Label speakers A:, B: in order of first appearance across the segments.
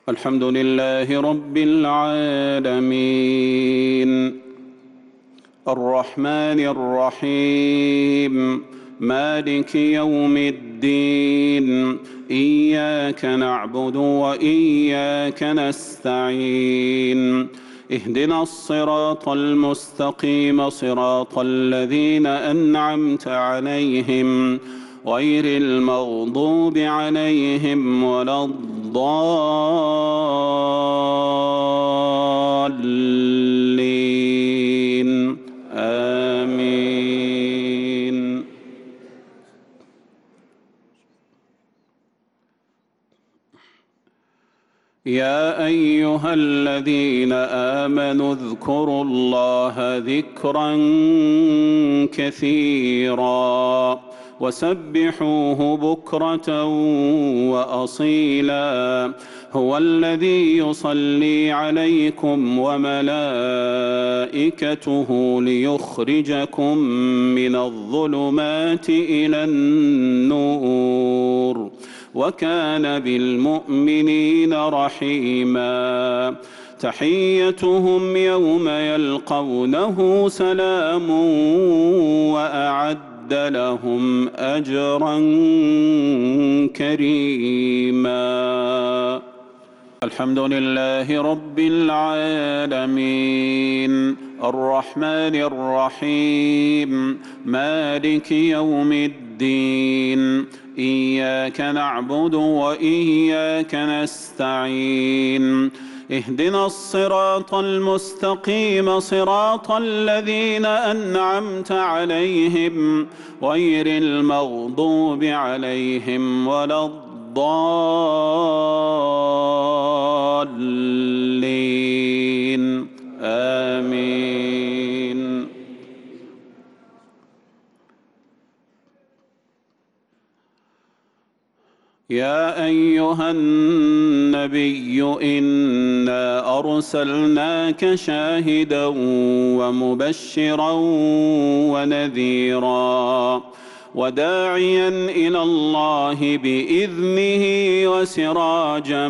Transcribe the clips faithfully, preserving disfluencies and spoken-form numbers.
A: الحمد لله رب العالمين الرحمن الرحيم مالك يوم الدين إياك نعبد وإياك نستعين اهدنا الصراط المستقيم صراط الذين أنعمت عليهم غير المغضوب عليهم ولا الضالين آمين. يا أيها الذين آمنوا اذكروا الله ذكرا كثيرا وسبحوه بكرة وأصيلا هو الذي يصلي عليكم وملائكته ليخرجكم من الظلمات إلى النور وكان بالمؤمنين رحيما تحيتهم يوم يلقونه سلام وأعد لهم أجرا كريما. الحمد لله رب العالمين الرحمن الرحيم مالك يوم الدين إياك نعبد وإياك نستعين اهدنا الصراط المستقيم صراط الذين أنعمت عليهم غير المغضوب عليهم ولا الضالين آمين. يا أيها النبي إنا أرسلناك شاهدا ومبشرا ونذيرا وداعيا إلى الله بإذنه وسراجا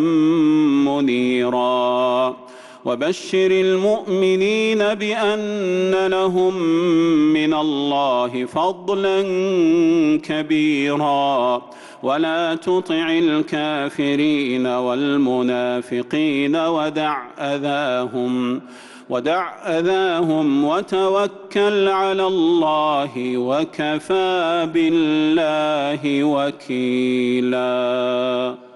A: منيرا وبشر المؤمنين بأن لهم من الله فضلا كبيرا ولا تطع الكافرين والمنافقين ودع أذاهم ودع أذاهم وتوكل على الله وكفى بالله وكيلا.